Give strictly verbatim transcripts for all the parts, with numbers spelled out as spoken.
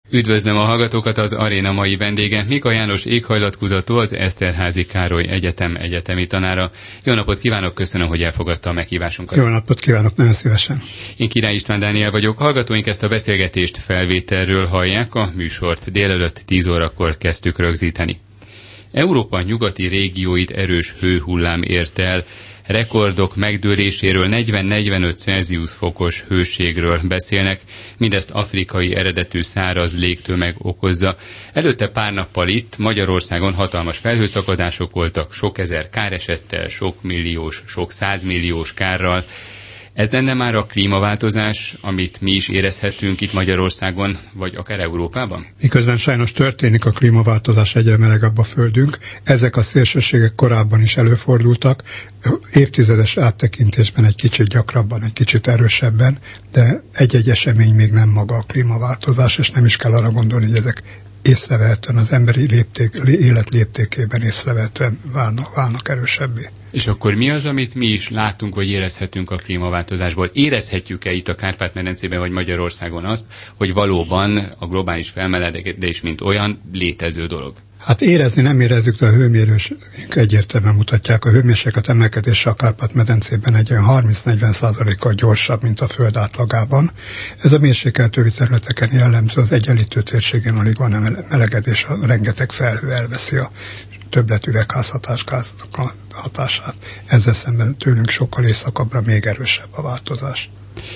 Üdvözlöm a hallgatókat, az Aréna mai vendége Mika János éghajlatkutató, az Eszterházy Károly Egyetem egyetemi tanára. Jó napot kívánok, köszönöm, hogy elfogadta a meghívásunkat. Jó napot kívánok, nagyon szívesen. Én Király István Dániel vagyok. Hallgatóink ezt a beszélgetést felvételről hallják, a műsort délelőtt tíz órakor kezdtük rögzíteni. Európa nyugati régióit erős hőhullám ért el. Rekordok megdőléséről, negyven-negyvenöt Celsius fokos hőségről beszélnek, mindezt afrikai eredetű száraz légtömeg okozza. Előtte pár nappal itt Magyarországon hatalmas felhőszakadások voltak, sok ezer káresettel, sok milliós, sok százmilliós kárral. Ez lenne már a klímaváltozás, amit mi is érezhetünk itt Magyarországon, vagy akár Európában? Miközben sajnos történik a klímaváltozás, egyre melegebb a földünk, ezek a szélsőségek korábban is előfordultak, évtizedes áttekintésben egy kicsit gyakrabban, egy kicsit erősebben, de egy-egy esemény még nem maga a klímaváltozás, és nem is kell arra gondolni, hogy ezek észrevehetően az emberi lépték, élet léptékében észrevehetően válnak, válnak erősebbé. És akkor mi az, amit mi is látunk, vagy érezhetünk a klímaváltozásból? Érezhetjük-e itt a Kárpát-medencében, vagy Magyarországon azt, hogy valóban a globális felmelegedés, mint olyan, létező dolog? Hát érezni nem érezzük, de a hőmérők egyértelműen mutatják. A hőmérséklet emelkedése a Kárpát-medencében egy olyan harminc-negyven százalékkal gyorsabb, mint a föld átlagában. Ez a mérsékeltővi területeken jellemző, az egyenlítő térségén alig van melegedés, a rengeteg felhő elveszi a többlet üvegházhatásgáznak a hatását. Ezzel szemben tőlünk sokkal északabbra még erősebb a változás.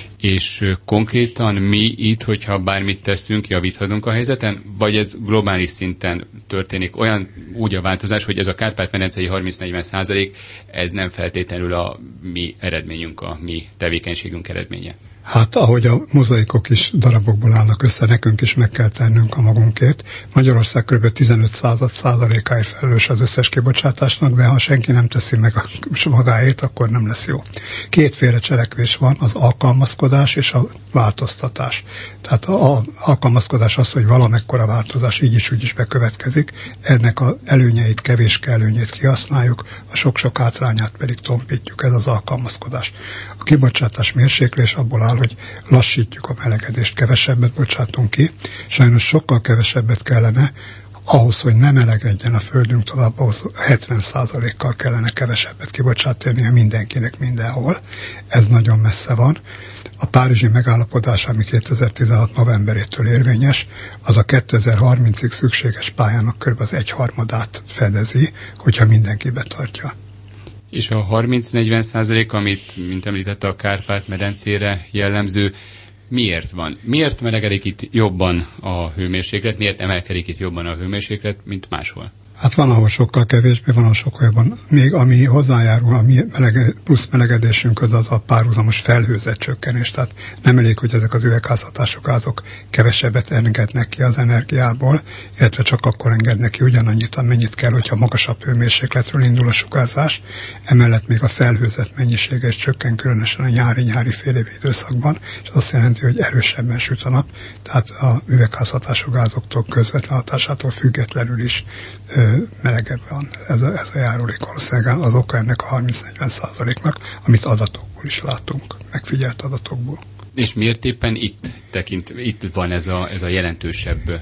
És konkrétan mi itt, hogyha bármit teszünk, javíthatunk a helyzeten, vagy ez globális szinten történik olyan úgy a változás, hogy ez a Kárpát-medencei harminc-negyven százalék, ez nem feltétlenül a mi eredményünk, a mi tevékenységünk eredménye? Hát ahogy a mozaikok is darabokból állnak össze, nekünk is meg kell tennünk a magunkét. Magyarország kb. tizenöt százalékáért felelős az összes kibocsátásnak, de ha senki nem teszi meg a magáét, akkor nem lesz jó. Kétféle cselekvés van, az alkalmazkodás és a változtatás. Tehát az alkalmazkodás az, hogy valamekkora változás így is úgy is bekövetkezik, ennek az előnyeit, kevéske előnyét kihasználjuk, a sok-sok hátrányát pedig tompítjuk, ez az alkalmazkodás. A kibocsátás mérséklés abból áll, hogy lassítjuk a melegedést, kevesebbet bocsátunk ki, sajnos sokkal kevesebbet kellene, ahhoz, hogy ne melegedjen a földünk tovább, ahhoz hetven százalékkal kellene kevesebbet kibocsátani mindenkinek mindenhol. Ez nagyon messze van. A párizsi megállapodás, ami kétezer-tizenhat novemberétől érvényes, az a kétezer-harmincig szükséges pályának kb. Az egyharmadát fedezi, hogyha mindenki betartja. És a harminc-negyven százalék, amit, mint említette, a Kárpát-medencére jellemző, miért van? Miért melegedik itt jobban a hőmérséklet? Miért emelkedik itt jobban a hőmérséklet, mint máshol? Hát van, ahol sokkal kevésbé, van, ahol sokkal jobban. Még ami hozzájárul a mi melege, plusz melegedésünkhöz, az a párhuzamos felhőzet csökkenés. Tehát nem elég, hogy ezek az üvegházhatású gázok kevesebbet engednek ki az energiából, illetve csak akkor engednek ki ugyanannyit, amennyit kell, hogyha magasabb hőmérsékletről indul a sugárzás. Emellett még a felhőzet mennyisége is csökken, különösen a nyári-nyári félévi időszakban, és az azt jelenti, hogy erősebben süt a nap, tehát a üvegházhatású gázoktól közvetlen hatásától függetlenül is melegebb van. Ez a, ez a járulék valószínűleg az oka ennek a harminc-negyven százaléknak, amit adatokból is látunk, megfigyelt adatokból. És miért éppen itt tekint, itt van ez a, ez a jelentősebb?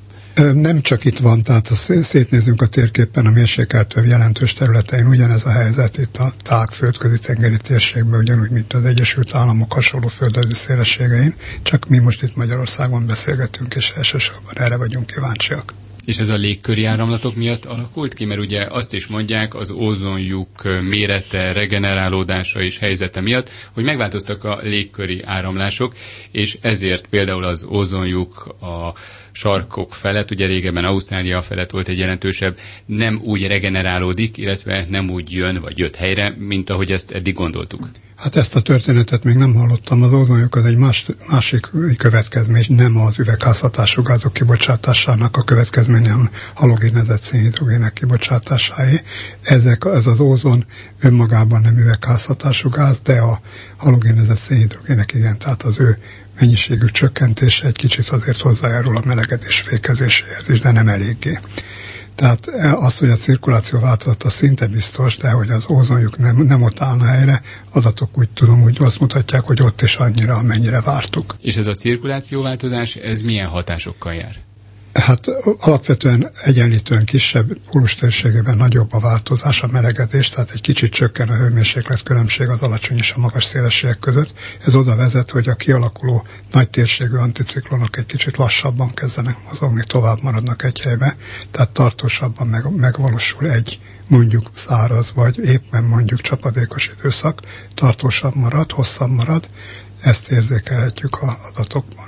Nem csak itt van, tehát ha szétnézünk a térképen a mérsékeltő jelentős területein, ugyanez a helyzet itt a tág földközi tengeri térségben, ugyanúgy, mint az Egyesült Államok hasonló földrajzi szélességein, csak mi most itt Magyarországon beszélgetünk, és elsősorban erre vagyunk kíváncsiak. És ez a légköri áramlatok miatt alakult ki? Mert ugye azt is mondják, az ózonlyuk mérete, regenerálódása és helyzete miatt, hogy megváltoztak a légköri áramlások, és ezért például az ózonlyuk a sarkok felett, ugye régebben Ausztrália felett volt egy jelentősebb, nem úgy regenerálódik, illetve nem úgy jön, vagy jött helyre, mint ahogy ezt eddig gondoltuk. Hát ezt a történetet még nem hallottam. Az ózonlyuk az egy más, másik következmény, nem az üvegházhatású gázok kibocsátásának a következménye, hanem halogénezett szénhidrogének kibocsátásáé. Ezek, ez az ózon önmagában nem üvegházhatású gáz, de a halogénezett szénhidrogének igen, tehát az ő mennyiségű csökkentése egy kicsit azért hozzájárul a melegedés fékezéséhez is, de nem eléggé. Tehát az, hogy a cirkuláció változott, az szinte biztos, de hogy az ózonjuk nem, nem ott állna helyre, adatok úgy tudom, úgy azt mutatják, hogy ott is annyira, amennyire vártuk. És ez a cirkulációváltozás, ez milyen hatásokkal jár? Hát alapvetően egyenlítően kisebb pólustérségében nagyobb a változás, a melegedés, tehát egy kicsit csökken a hőmérséklet különbség az alacsony és a magas szélességek között. Ez oda vezet, hogy a kialakuló nagy térségű anticiklonok egy kicsit lassabban kezdenek mozogni, tovább maradnak egy helybe, tehát tartósabban meg, megvalósul egy mondjuk száraz, vagy éppen mondjuk csapadékos időszak, tartósabb marad, hosszabb marad, ezt érzékelhetjük az adatokban.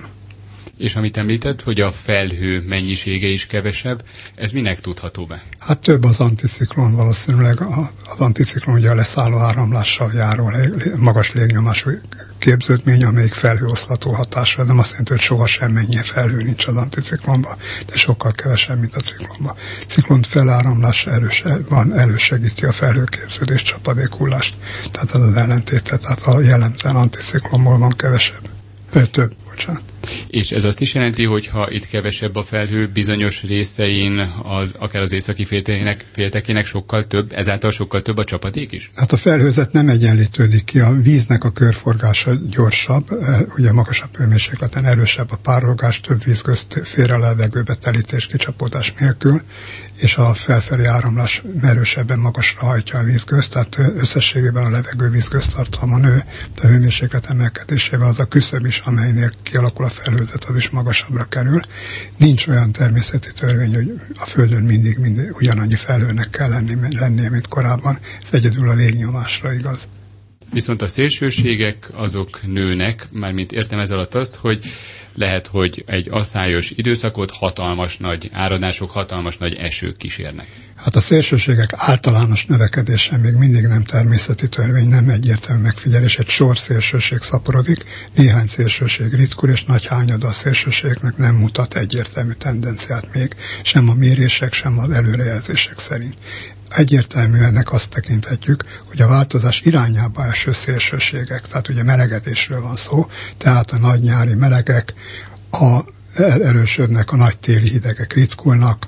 És amit említett, hogy a felhő mennyisége is kevesebb, ez minek tudható be? Hát több az anticiklon, valószínűleg az anticiklon ugye a leszálló áramlással járó magas légnyomású képződmény, amelyik felhőoszlató hatásra, nem azt jelenti, hogy soha semmennyi felhő nincs az anticiklonban, de sokkal kevesebb, mint a ciklonban. A ciklon feláramlása erős, van, elősegíti a felhőképződés, csapadékhullást, tehát az az ellentéte, tehát a jellemzően anticiklonból van kevesebb, ö, több, bocsánat. És ez azt is jelenti, hogy ha itt kevesebb a felhő, bizonyos részein, az, akár az északi féltekének, féltekének sokkal több, ezáltal sokkal több a csapadék is? Hát a felhőzet nem egyenlítődik ki, a víznek a körforgása gyorsabb, ugye magasabb hőmérsékleten erősebb a párolgás, több víz közt fér a levegőbe telítés kicsapódás nélkül, és a felfelé áramlás erősebben magasra hajtja a vízközt, tehát összességében a levegő vízköztartalma nő, de a hőmérséklet emelkedésével az a küszöb is, amelynél kialakul a felhőzet, az is magasabbra kerül. Nincs olyan természeti törvény, hogy a Földön mindig, mindig ugyanannyi felhőnek kell lenni, lennie, mint korábban. Ez egyedül a légnyomásra igaz. Viszont a szélsőségek azok nőnek, mármint értem ez alatt azt, hogy lehet, hogy egy asszályos időszakot hatalmas nagy áradások, hatalmas nagy esők kísérnek. Hát a szélsőségek általános növekedése még mindig nem természeti törvény, nem egyértelmű megfigyelés. Egy sor szélsőség szaporodik, néhány szélsőség ritkul, és nagy hányada a szélsőségeknek nem mutat egyértelmű tendenciát még, sem a mérések, sem az előrejelzések szerint. Egyértelműen ennek azt tekinthetjük, hogy a változás irányába eső szélsőségek, tehát ugye melegedésről van szó, tehát a nagy nyári melegek, a, erősödnek, a nagy téli hidegek ritkulnak,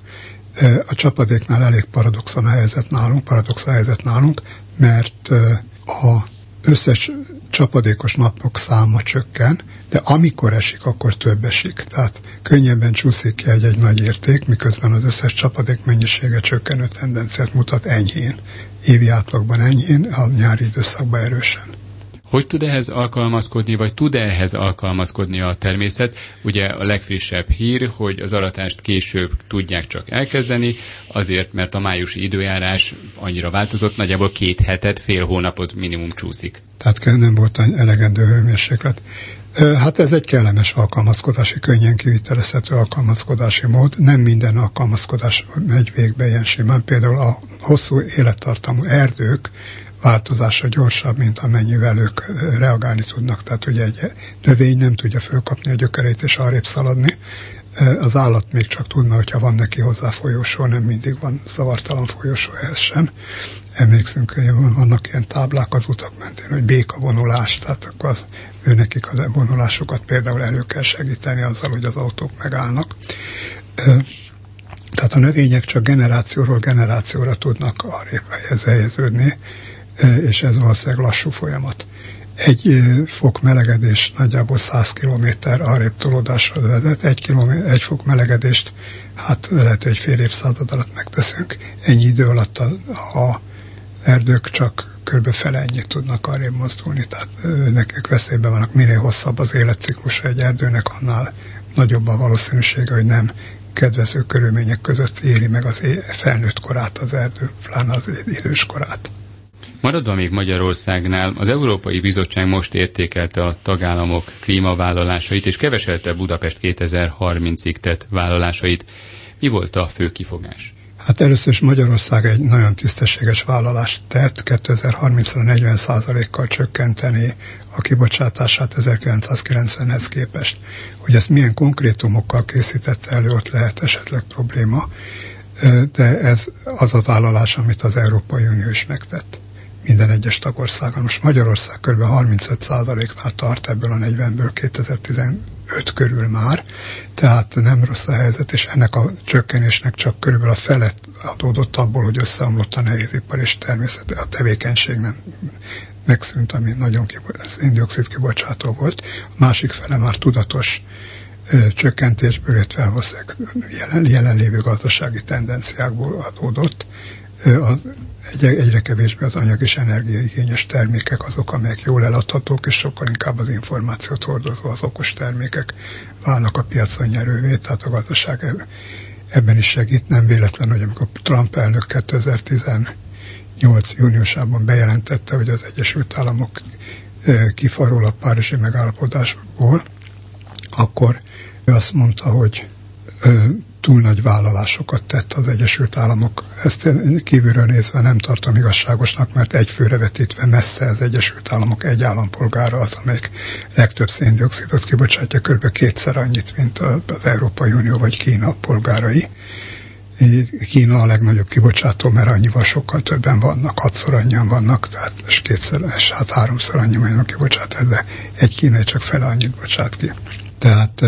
a csapadéknál elég paradoxon a helyzet nálunk, paradoxon a helyzet nálunk, mert a összes csapadékos napok száma csökken, de amikor esik, akkor több esik. Tehát könnyebben csúszik ki egy-egy nagy érték, miközben az összes csapadék mennyisége csökkenő tendenciát mutat enyhén. Évi átlagban enyhén, a nyári időszakban erősen. Hogy tud ehhez alkalmazkodni, vagy tud ehhez alkalmazkodni a természet? Ugye a legfrissebb hír, hogy az aratást később tudják csak elkezdeni, azért, mert a májusi időjárás annyira változott, nagyjából két hetet, fél hónapot minimum csúszik. Tehát nem volt elegendő hőmérséklet. Hát ez egy kellemes alkalmazkodási, könnyen kivitelezhető alkalmazkodási mód. Nem minden alkalmazkodás megy végbe ilyen simán. Például a hosszú élettartamú erdők változása gyorsabb, mint amennyivel ők reagálni tudnak. Tehát ugye egy növény nem tudja fölkapni a gyökerét és arrébb szaladni. Az állat még csak tudna, hogyha van neki hozzá folyósó, nem mindig van zavartalan folyósó ehhez sem. Emlékszünk, hogy vannak ilyen táblák az utak mentén, hogy békavonulás, tehát akkor az, ő nekik a vonulásokat például elő kell segíteni azzal, hogy az autók megállnak. Tehát a növények csak generációról generációra tudnak arrébb helyeződni, és ez valószínűleg lassú folyamat. Egy fok melegedés nagyjából száz kilométer arrébb tolódásra vezet, egy, kilométer, egy fok melegedést, hát lehet, hogy egy fél évszázad alatt megteszünk. Ennyi idő alatt a, a erdők csak kb. Fele ennyit tudnak arrébb mozdulni, tehát nekik veszélyben vannak. Minél hosszabb az életciklusa egy erdőnek, annál nagyobb a valószínűsége, hogy nem kedvező körülmények között éri meg az felnőtt korát az erdő, pláne az idős korát. Maradva még Magyarországnál, az Európai Bizottság most értékelte a tagállamok klímavállalásait, és keveselte Budapest kétezer-harmincig tett vállalásait. Mi volt a fő kifogás? Hát először is Magyarország egy nagyon tisztességes vállalást tett, kétezer-harmincra negyven százalékkal csökkenteni a kibocsátását ezerkilencszázkilencvenhez képest. Hogy ezt milyen konkrétumokkal készítette elő, ott lehet esetleg probléma, de ez az a vállalás, amit az Európai Unió is megtett minden egyes tagországon. Most Magyarország kb. harmincöt százaléknál tart ebből a negyvenből kétezer-tizenkettőre öt körül már, tehát nem rossz a helyzet, és ennek a csökkenésnek csak körülbelül a felett adódott abból, hogy összeomlott a nehézipar, és természet, a tevékenység nem megszűnt, ami nagyon szén-dioxid kibocsátó volt. A másik fele már tudatos ö, csökkentésből, illetve valószínűleg jelen, jelenlévő gazdasági tendenciákból adódott. Ö, a, egyre, egyre kevésbé az anyag és energiaigényes termékek azok, amelyek jól eladhatók, és sokkal inkább az információt hordozó, az okos termékek válnak a piacon nyerővé, tehát a gazdaság ebben is segít. Nem véletlen, hogy amikor Trump elnök kétezer-tizennyolc júniusában bejelentette, hogy az Egyesült Államok kifarol a párizsi megállapodásból, akkor ő azt mondta, hogy túl nagy vállalásokat tett az Egyesült Államok. Ezt kívülről nézve nem tartom igazságosnak, mert egy főre vetítve messze az Egyesült Államok egy állampolgára az, amelyik legtöbb széndioxidot kibocsátja, kb. kétszer annyit, mint az Európai Unió vagy Kína polgárai. Kína a legnagyobb kibocsátó, mert annyival sokkal többen vannak, hatszor annyian vannak, tehát és kétszer, és hát háromszor annyi majdnem kibocsát, de egy kínai csak fele annyit bocsát ki. Tehát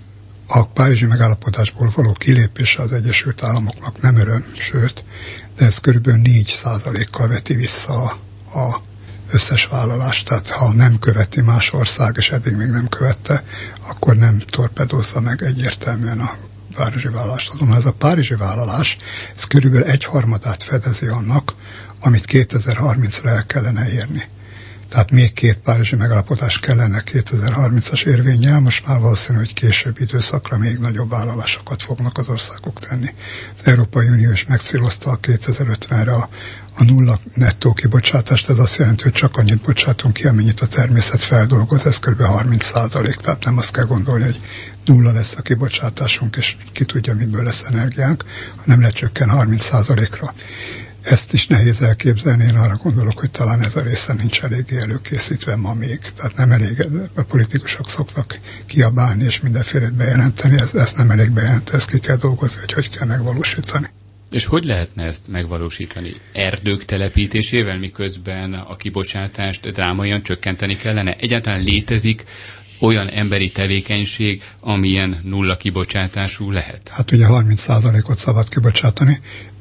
a párizsi megállapodásból való kilépése az Egyesült Államoknak nem öröm, sőt, de ez körülbelül négy százalékkal veti vissza a, a összes vállalást, tehát ha nem követi más ország, és eddig még nem követte, akkor nem torpedózza meg egyértelműen a párizsi vállalást. Azonban ez a párizsi vállalás, ez körülbelül egyharmadát fedezi annak, amit kétezer-harmincra el kellene érni. Tehát még két párizsi megállapodás kellene kétezer-harmincas érvénnyel, most már valószínű, hogy később időszakra még nagyobb vállalásokat fognak az országok tenni. Az Európai Unió is megcélozta a kétezer-ötvenre a, a nulla nettó kibocsátást, ez azt jelenti, hogy csak annyit bocsátunk ki, amennyit a természet feldolgoz, ez kb. harminc százalék, tehát nem azt kell gondolni, hogy nulla lesz a kibocsátásunk, és ki tudja, miből lesz energiánk, hanem lecsökken harminc százalékra. Ezt is nehéz elképzelni, én arra gondolok, hogy talán ez a része nincs eléggé előkészítve ma még. Tehát nem elég, a politikusok szoktak kiabálni és mindenfélét bejelenteni, ez, ezt nem elég bejelenteni, ezt ki kell dolgozni, hogy hogy kell megvalósítani. És hogy lehetne ezt megvalósítani? Erdők telepítésével, miközben a kibocsátást drámaian csökkenteni kellene? Egyáltalán létezik olyan emberi tevékenység, amilyen nulla kibocsátású lehet? Hát ugye harminc százalékot szabad kibocsátani.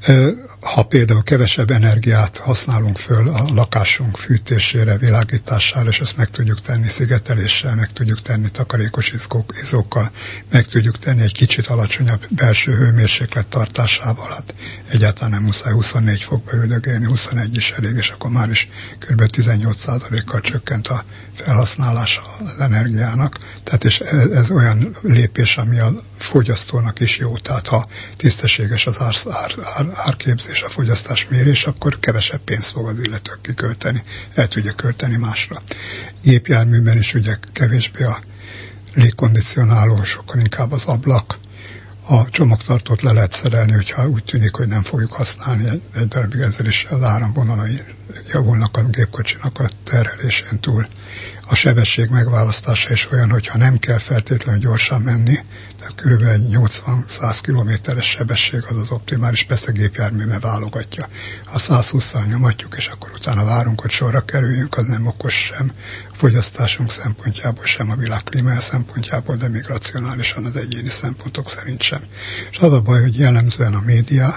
Ha például kevesebb energiát használunk föl a lakásunk fűtésére, világítására, és ezt meg tudjuk tenni szigeteléssel, meg tudjuk tenni takarékos izgók, izókkal, meg tudjuk tenni egy kicsit alacsonyabb belső hőmérséklet tartásával, hát egyáltalán nem muszáj huszonnégy fokba üldögélni, huszonegy is elég, és akkor már is kb. tizennyolc százalékkal csökkent a felhasználása az energiának. Tehát és ez, ez olyan lépés, ami a fogyasztónak is jó. Tehát ha tisztességes az ár, ár, ár, árképzés, a fogyasztás mérés, akkor kevesebb pénzt fog az illető kikölteni. El tudja költeni másra. Gépjárműben is ugye kevésbé a légkondicionáló, sokkal inkább az ablak. A csomagtartót le lehet szerelni, hogyha úgy tűnik, hogy nem fogjuk használni egy, egy darabig, ezzel is az áramvonalai javulnak a gépkocsinak a terhelésén túl. A sebesség megválasztása is olyan, hogyha nem kell feltétlenül gyorsan menni, tehát körülbelül nyolcvan-száz kilométeres sebesség az az optimális, persze gépjárművel válogatja. Ha száz hússzal nyomatjuk, és akkor utána várunk, hogy sorra kerüljünk, az nem okos sem a fogyasztásunk szempontjából, sem a világ klímája szempontjából, de még racionálisan az egyéni szempontok szerint sem. És az a baj, hogy jellemzően a média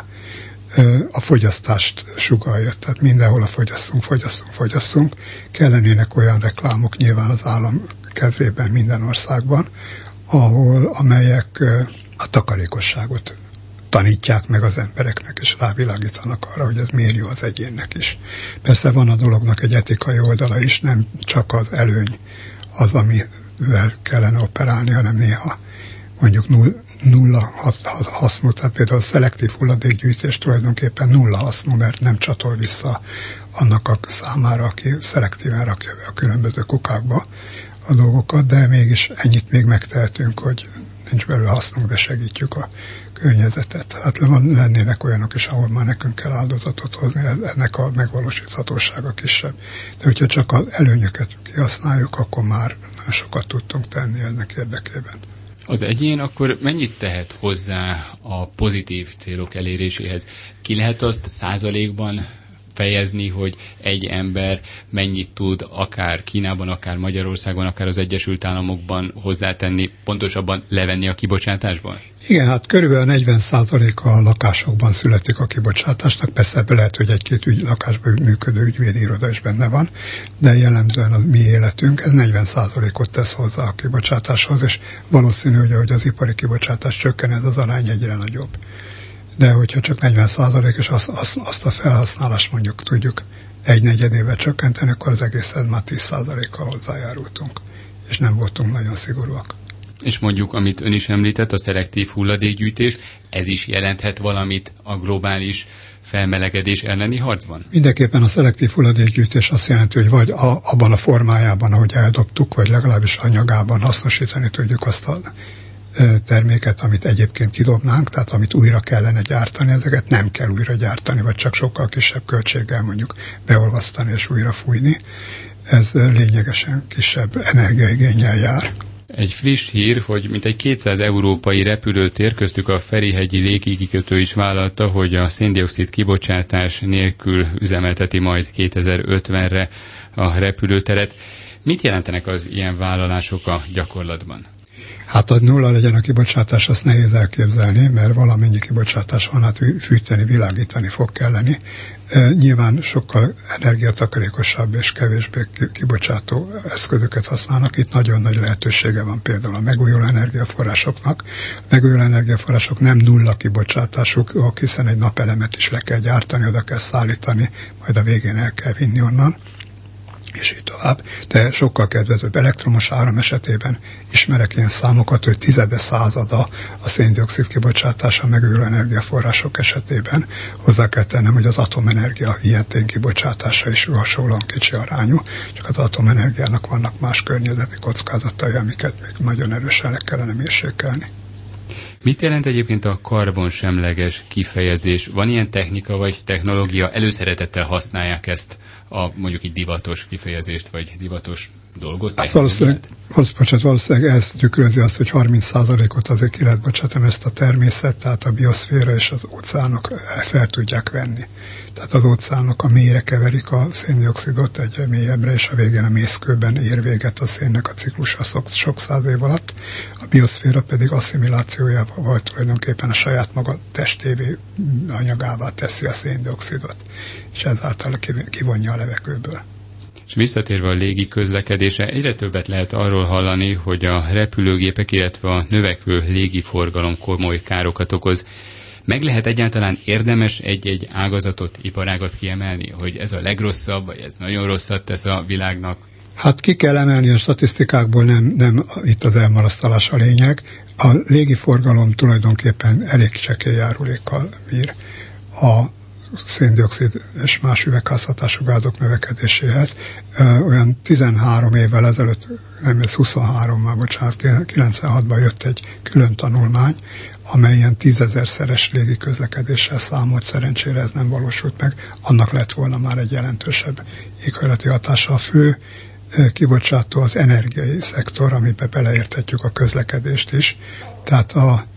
a fogyasztást sugallja. Tehát mindenhol a fogyasztunk, fogyasztunk, fogyasztunk. Kellenének olyan reklámok nyilván az állam kezében minden országban, ahol, amelyek a takarékosságot tanítják meg az embereknek, és rávilágítanak arra, hogy ez miért jó az egyénnek is. Persze van a dolognak egy etikai oldala is, nem csak az előny az, amivel kellene operálni, hanem néha mondjuk null nulla hasznú, tehát például a szelektív hulladékgyűjtés tulajdonképpen nulla hasznú, mert nem csatol vissza annak a számára, aki szelektíven rakja be a különböző kukákba a dolgokat, de mégis ennyit még megtehetünk, hogy nincs belőle hasznunk, de segítjük a környezetet. Hát lennének olyanok is, ahol már nekünk kell áldozatot hozni, ennek a megvalósíthatósága kisebb. De hogyha csak az előnyöket kihasználjuk, akkor már nagyon sokat tudtunk tenni ennek érdekében. Az egyén akkor mennyit tehet hozzá a pozitív célok eléréséhez? Ki lehet azt százalékban fejezni, hogy egy ember mennyit tud akár Kínában, akár Magyarországon, akár az Egyesült Államokban hozzátenni, pontosabban levenni a kibocsátásból? Igen, hát körülbelül negyven százaléka a lakásokban születik a kibocsátásnak, persze ebben lehet, hogy egy-két ügy, lakásban működő ügyvédi iroda is benne van, de jellemzően a mi életünk, ez negyven százalékot tesz hozzá a kibocsátáshoz, és valószínű, hogy ahogy az ipari kibocsátás csökken, ez az arány egyre nagyobb. De hogyha csak negyven százalék, és azt, azt, azt a felhasználást mondjuk tudjuk egy negyedével csökkenteni, akkor az egészhez már tíz százalékkal hozzájárultunk, és nem voltunk nagyon szigorúak. És mondjuk, amit ön is említett, a szelektív hulladékgyűjtés, ez is jelenthet valamit a globális felmelegedés elleni harcban? Mindenképpen a szelektív hulladékgyűjtés azt jelenti, hogy vagy a, abban a formájában, ahogy eldobtuk, vagy legalábbis anyagában hasznosítani tudjuk azt a terméket, amit egyébként kidobnánk, tehát amit újra kellene gyártani, ezeket nem kell újra gyártani, vagy csak sokkal kisebb költséggel mondjuk beolvasztani és újra fújni. Ez lényegesen kisebb energiaigénnyel jár. Egy friss hír, hogy mintegy kétszáz európai repülőtér, köztük a Ferihegyi légikikötő is vállalta, hogy a széndioxid kibocsátás nélkül üzemelteti majd kétezer-ötvenre a repülőteret. Mit jelentenek az ilyen vállalások a gyakorlatban? Hát, hogy nulla legyen a kibocsátás, azt nehéz elképzelni, mert valamennyi kibocsátás van, hát fűteni, világítani fog kelleni. E, nyilván sokkal energiatakarékosabb és kevésbé kibocsátó eszközöket használnak. Itt nagyon nagy lehetősége van például a megújuló energiaforrásoknak. A megújuló energiaforrások nem nulla kibocsátásuk, hiszen egy napelemet is le kell gyártani, oda kell szállítani, majd a végén el kell vinni onnan, és így tovább. De sokkal kedvezőbb elektromos áram esetében ismerek ilyen számokat, hogy tizede százada a széndioxid kibocsátása megújuló energiaforrások esetében. Hozzá kell tennem, hogy az atomenergia ilyetén kibocsátása is hasonlóan kicsi arányú, csak az atomenergiának vannak más környezeti kockázatai, amiket még nagyon erősen le kellene mérsékelni. Mit jelent egyébként a karbonsemleges kifejezés? Van ilyen technika vagy technológia? Előszeretettel használják ezt a mondjuk így divatos kifejezést, vagy divatos dolgot? Hát valószínűleg, bocsánat, valószínűleg ez tükrözi azt, hogy harminc százalékot azért ki lehet bocsátani ezt a természet, tehát a bioszféra és az óceánok fel tudják venni. Tehát az óceánok a mélyre keverik a széndioxidot egyre mélyebbre, és a végén a mészkőben ér véget a szénnek a ciklusa sok száz év alatt. A bioszféra pedig asszimilációjával tulajdonképpen a saját maga testévé anyagává teszi a széndioxidot, és ezáltal kivonja a levegőből. És visszatérve a légi közlekedésre, egyre többet lehet arról hallani, hogy a repülőgépek, illetve a növekvő légiforgalom komoly károkat okoz. Meg lehet egyáltalán érdemes egy-egy ágazatot, iparágat kiemelni, hogy ez a legrosszabb, vagy ez nagyon rosszat tesz a világnak? Hát ki kell emelni a statisztikákból, nem, nem itt az elmarasztalás a lényeg. A légiforgalom tulajdonképpen elég csekély járulékkal bír a széndioxid és más üvegházhatású gázok növekedéséhez. Olyan tizenhárom évvel ezelőtt, nem ez huszonhárom, bocsánat, kilencvenhatban jött egy külön tanulmány, amely ilyen tízezerszeres légi közlekedéssel számolt, szerencsére ez nem valósult meg, annak lett volna már egy jelentősebb éghajlati hatása. A fő kibocsátó az energiai szektor, amiben beleérthetjük a közlekedést is, tehát a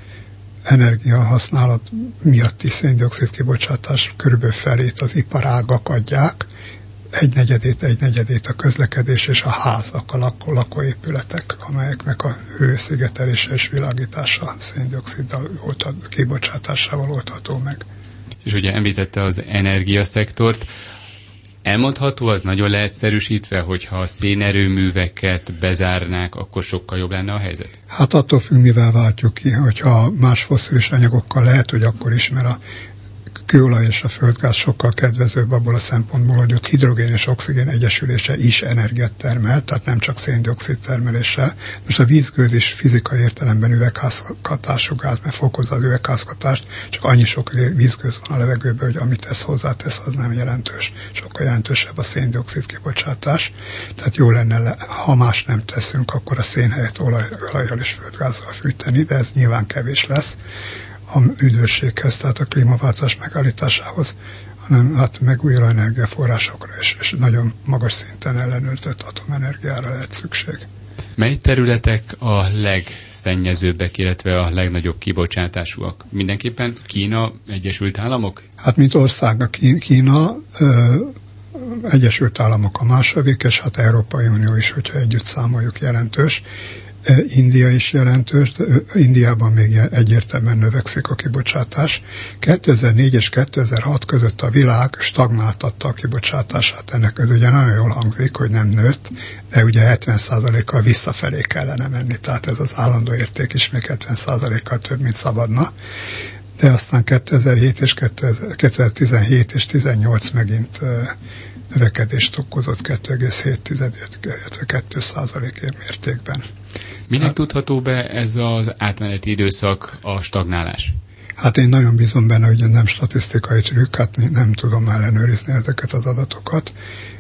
energiahasználat miatti széndioxid kibocsátás körülbelül felét az iparágak adják, egy negyedét, egy negyedét a közlekedés és a házak, a lakó, lakóépületek, amelyeknek a hőszigetelése és világítása széndioxiddal kibocsátásával oldható meg. És ugye említette az energiaszektort. Elmondható, az nagyon leegyszerűsítve, hogyha a szénerőműveket bezárnák, akkor sokkal jobb lenne a helyzet? Hát attól függ, mivel váltjuk ki, hogyha más fosszilis anyagokkal lehet, hogy akkor is, mert a kőolaj és a földgáz sokkal kedvezőbb abból a szempontból, hogy ott hidrogén és oxigén egyesülése is energiát termel, tehát nem csak széndioxid termeléssel. Most a vízgőz is fizikai értelemben üvegházhatású gáz, mert fokozza az üvegházhatást, csak annyi sok vízgőz van a levegőben, hogy amit ez hozzátesz, az nem jelentős. Sokkal jelentősebb a széndioxid kibocsátás. Tehát jó lenne, ha más nem teszünk, akkor a szén helyett olaj, olajjal és földgázzal fűteni, de ez nyilván kevés lesz a üdvösséghez, tehát a klímaváltozás megállításához, hanem hát megújuló energiaforrásokra és, és nagyon magas szinten ellenőrzött atomenergiára lehet szükség. Mely területek a legszennyezőbbek, illetve a legnagyobb kibocsátásúak? Mindenképpen Kína, Egyesült Államok? Hát mint ország a Kína, ö, Egyesült Államok a második, és hát Európai Unió is, hogyha együtt számoljuk, jelentős. India is jelentős, de Indiában még egyértelműen növekszik a kibocsátás. kétezer-négy és kétezer-hat között a világ stagnáltatta a kibocsátását. Ennek ez ugye nagyon jól hangzik, hogy nem nőtt, de ugye hetven százalékkal visszafelé kellene menni, tehát ez az állandó érték is még hetven százalékkal több, mint szabadna. De aztán kétezer-hét és kétezer-tizenhét és tizennyolc megint növekedést okozott kettő egész hét, illetve két százalék mértékben. Minek hát, tudható be ez az átmeneti időszak, a stagnálás? Hát én nagyon bízom benne, hogy nem statisztikai trükk, hát nem tudom ellenőrizni ezeket az adatokat,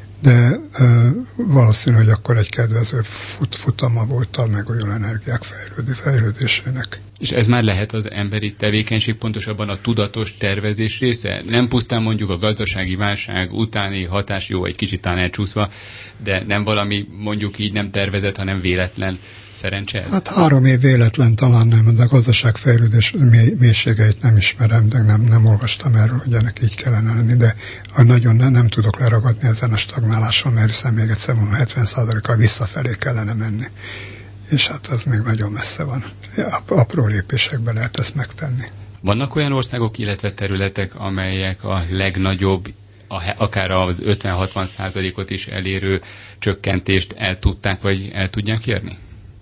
de ö, valószínű, hogy akkor egy kedvező fut, futama volt a megújuló energiák fejlődő, fejlődésének. És ez már lehet az emberi tevékenység, pontosabban a tudatos tervezés része? Nem pusztán mondjuk a gazdasági válság utáni hatás, jó, egy kicsit talán elcsúszva, de nem valami mondjuk így nem tervezett, hanem véletlen szerencse ez? Hát három év véletlen talán nem, de a gazdaságfejlődés mély, mélységeit nem ismerem, de nem, nem olvastam erről, hogy ennek így kellene lenni, de nagyon nem, nem tudok leragadni ezen a stagnáláson, mert hiszen még egyszer mondom, hetven százalékkal visszafelé kellene menni. És hát az még nagyon messze van. Apró lépésekben lehet ezt megtenni. Vannak olyan országok, illetve területek, amelyek a legnagyobb, akár az ötven-hatvan százalékot is elérő csökkentést el tudták, vagy el tudják érni?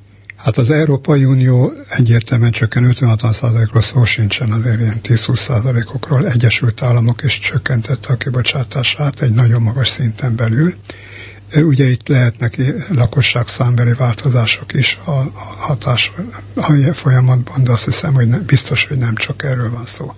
Hát az Európai Unió egyértelműen csökken, ötven-hatvan százalékról szó sincsen, azért ilyen tíz-húsz százalékokról. Egyesült Államok is csökkentette a kibocsátását egy nagyon magas szinten belül. Ugye itt lehetnek lakosságszámbeli változások is a, a hatás a folyamatban, de azt hiszem, hogy nem, biztos, hogy nem csak erről van szó.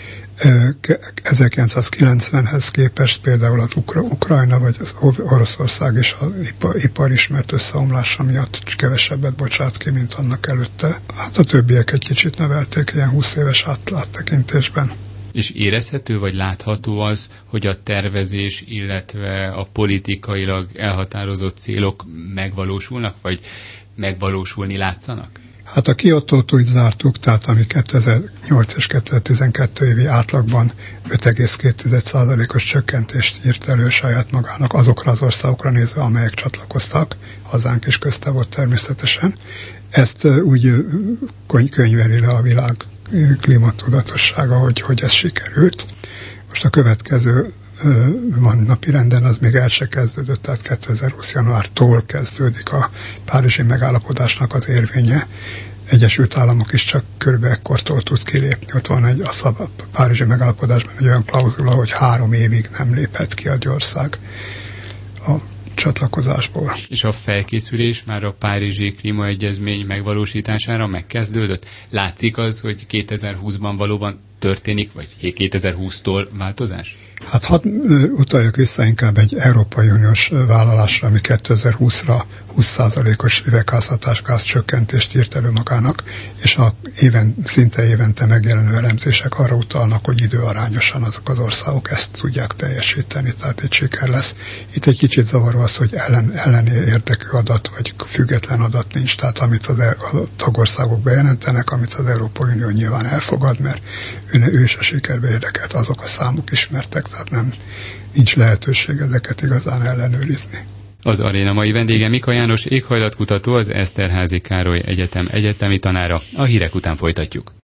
ezerkilencszázkilencvenhez képest például az Ukra- Ukrajna vagy az Oroszország is az ipar, ipar ismert összeomlása miatt kevesebbet bocsát ki, mint annak előtte. Hát a többiek egy kicsit növelték ilyen húsz éves át, áttekintésben. És érezhető vagy látható az, hogy a tervezés, illetve a politikailag elhatározott célok megvalósulnak, vagy megvalósulni látszanak? Hát a Kiotót úgy zártuk, tehát ami kétezer-nyolc és kétezer-tizenkettő évi átlagban öt egész két százalékos csökkentést írt elő saját magának azokra az országokra nézve, amelyek csatlakoztak, hazánk is közte volt természetesen. Ezt úgy könyveli le a világ klímatudatossága, hogy, hogy ez sikerült. Most a következő van napirenden, az még el se kezdődött, tehát kétezer-húsz januártól kezdődik a párizsi megállapodásnak az érvénye. Egyesült Államok is csak körülbelül ekkortól tud kilépni. Ott van egy, a, szab, a párizsi megállapodásban egy olyan klauzula, hogy három évig nem léphet ki egy ország a csatlakozásból. És a felkészülés már a párizsi klímaegyezmény megvalósítására megkezdődött? Látszik az, hogy kétezer-húszban valóban történik, vagy kétezer-húsztól változás? Hát hadd utaljak vissza inkább egy Európai Uniós vállalásra, ami kétezer-húszra húsz százalékos üvegházhatásgáz csökkentést írt elő magának, és a éven, szinte évente megjelenő elemzések arra utalnak, hogy időarányosan azok az országok ezt tudják teljesíteni, tehát egy siker lesz. Itt egy kicsit zavaró az, hogy ellen, elleni érdekű adat, vagy független adat nincs, tehát amit az a tagországok bejelentenek, amit az Európai Unió nyilván elfogad, mert ő, ő is a sikerbe érdekelt, azok a számok ismertek, tehát nem, nincs lehetőség ezeket igazán ellenőrizni. Az aréna mai vendége Mika János éghajlatkutató, az Eszterházy Károly Egyetem egyetemi tanára. A hírek után folytatjuk.